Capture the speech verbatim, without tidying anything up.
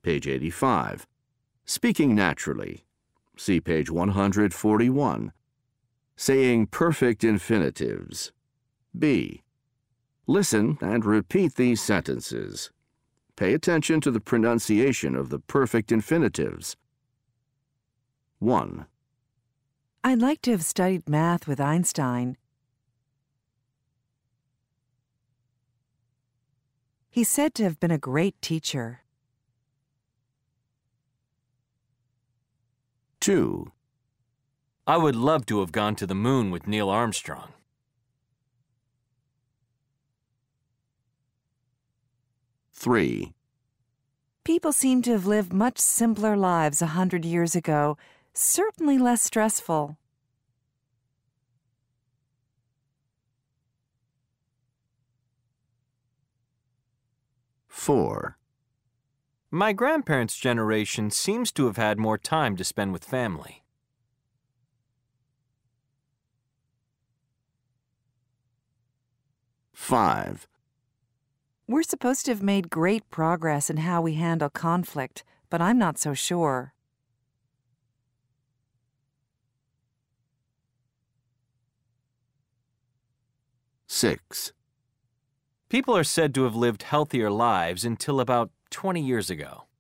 page eighty-five. Speaking naturally, see page one hundred forty-one. Saying perfect infinitives. B. Listen and repeat these sentences. Pay attention to the pronunciation of the perfect infinitives. one. I'd like to have studied math with Einstein. He's said to have been a great teacher. two. I would love to have gone to the moon with Neil Armstrong. three. People seem to have lived much simpler lives a hundred years ago, certainly less stressful. four. My grandparents' generation seems to have had more time to spend with family. five. We're supposed to have made great progress in how we handle conflict, but I'm not so sure. six. People are said to have lived healthier lives until about twenty years ago.